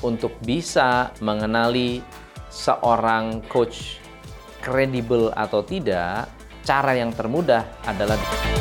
untuk bisa mengenali seorang coach kredibel atau tidak, cara yang termudah adalah...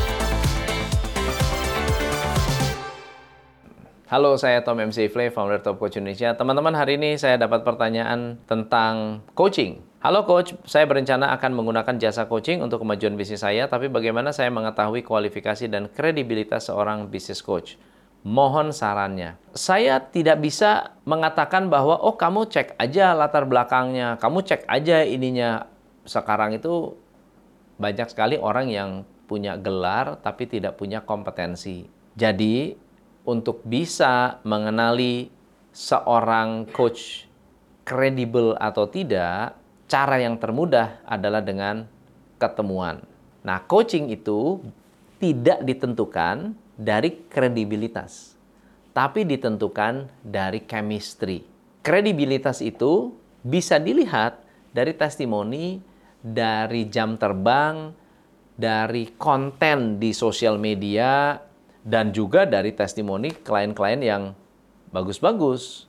Halo, saya Tom MC Ifle, founder Top Coach Indonesia. Teman-teman, hari ini saya dapat pertanyaan tentang coaching. Halo coach, saya berencana akan menggunakan jasa coaching untuk kemajuan bisnis saya, tapi bagaimana saya mengetahui kualifikasi dan kredibilitas seorang bisnis coach? Mohon sarannya. Saya tidak bisa mengatakan bahwa, oh kamu cek aja latar belakangnya, kamu cek aja ininya. Sekarang itu banyak sekali orang yang punya gelar tapi tidak punya kompetensi. Jadi, untuk bisa mengenali seorang coach kredibel atau tidak, cara yang termudah adalah dengan ketemuan. Nah, coaching itu tidak ditentukan dari kredibilitas, tapi ditentukan dari chemistry. Kredibilitas itu bisa dilihat dari testimoni, dari jam terbang, dari konten di sosial media, dan juga dari testimoni klien-klien yang bagus-bagus.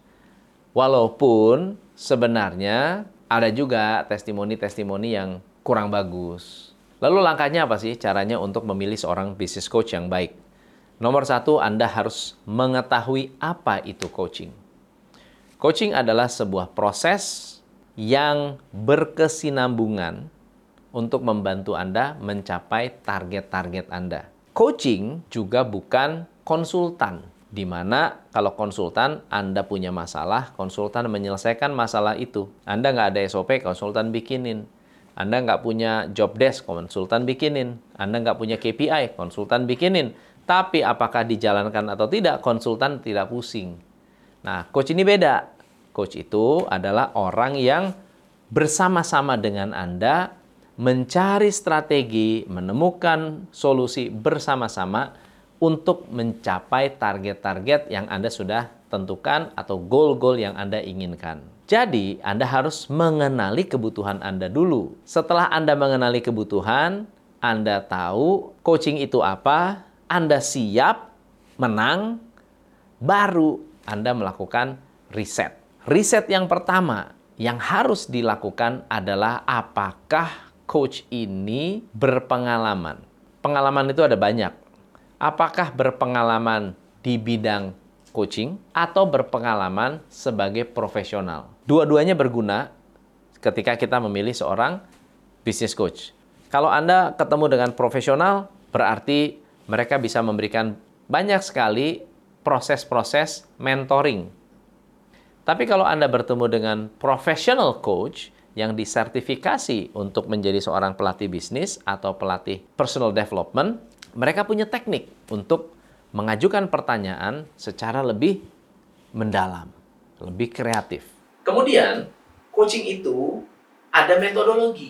Walaupun sebenarnya ada juga testimoni-testimoni yang kurang bagus. Lalu langkahnya apa sih caranya untuk memilih seorang business coach yang baik? Nomor satu, Anda harus mengetahui apa itu coaching. Coaching adalah sebuah proses yang berkesinambungan untuk membantu Anda mencapai target-target Anda. Coaching juga bukan konsultan, di mana kalau konsultan Anda punya masalah, konsultan menyelesaikan masalah itu. Anda nggak ada SOP, konsultan bikinin. Anda nggak punya job desk, konsultan bikinin. Anda nggak punya KPI, konsultan bikinin. Tapi apakah dijalankan atau tidak, konsultan tidak pusing. Nah, coach ini beda. Coach itu adalah orang yang bersama-sama dengan Anda mencari strategi, menemukan solusi bersama-sama untuk mencapai target-target yang Anda sudah tentukan atau goal-goal yang Anda inginkan. Jadi, Anda harus mengenali kebutuhan Anda dulu. Setelah Anda mengenali kebutuhan, Anda tahu coaching itu apa, Anda siap menang, baru Anda melakukan riset. Riset yang pertama yang harus dilakukan adalah apakah coach ini berpengalaman. Pengalaman itu ada banyak. Apakah berpengalaman di bidang coaching atau berpengalaman sebagai profesional? Dua-duanya berguna ketika kita memilih seorang business coach. Kalau Anda ketemu dengan profesional, berarti mereka bisa memberikan banyak sekali proses-proses mentoring. Tapi kalau Anda bertemu dengan professional coach yang disertifikasi untuk menjadi seorang pelatih bisnis atau pelatih personal development, mereka punya teknik untuk mengajukan pertanyaan secara lebih mendalam, lebih kreatif. Kemudian, coaching itu ada metodologi.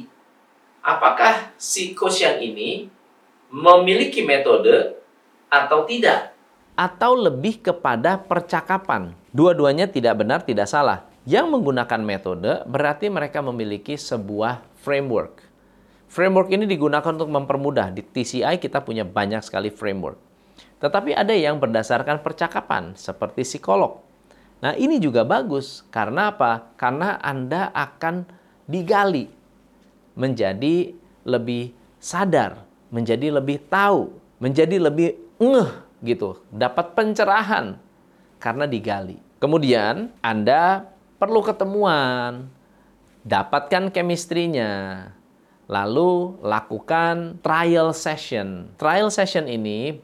Apakah si coach yang ini memiliki metode atau tidak? Atau lebih kepada percakapan. Dua-duanya tidak benar, tidak salah. Yang menggunakan metode berarti mereka memiliki sebuah framework. Framework ini digunakan untuk mempermudah. Di TCI kita punya banyak sekali framework. Tetapi ada yang berdasarkan percakapan, seperti psikolog. Nah, ini juga bagus. Karena apa? Karena Anda akan digali menjadi lebih sadar, menjadi lebih tahu, menjadi lebih gitu, dapat pencerahan karena digali. Kemudian Anda perlu ketemuan, dapatkan chemistry-nya, lalu lakukan trial session. Trial session ini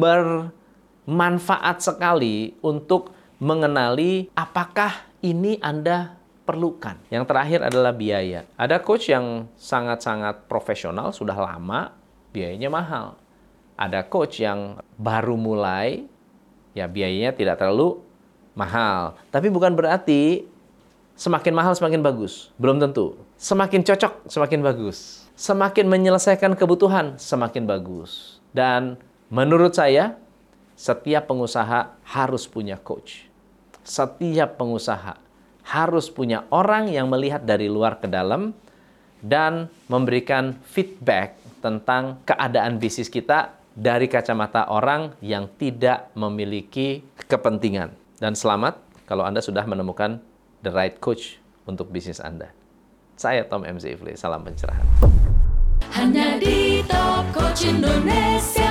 bermanfaat sekali untuk mengenali apakah ini Anda perlukan. Yang terakhir adalah biaya. Ada coach yang sangat-sangat profesional, sudah lama, biayanya mahal. Ada coach yang baru mulai, ya biayanya tidak terlalu mahal. Tapi bukan berarti semakin mahal semakin bagus. Belum tentu. Semakin cocok semakin bagus. Semakin menyelesaikan kebutuhan semakin bagus. Dan menurut saya, setiap pengusaha harus punya coach. Setiap pengusaha harus punya orang yang melihat dari luar ke dalam dan memberikan feedback tentang keadaan bisnis kita dari kacamata orang yang tidak memiliki kepentingan. Dan selamat kalau Anda sudah menemukan the right coach untuk bisnis Anda. Saya Tom MC Ifle, salam pencerahan. Hanya di Top Coach Indonesia.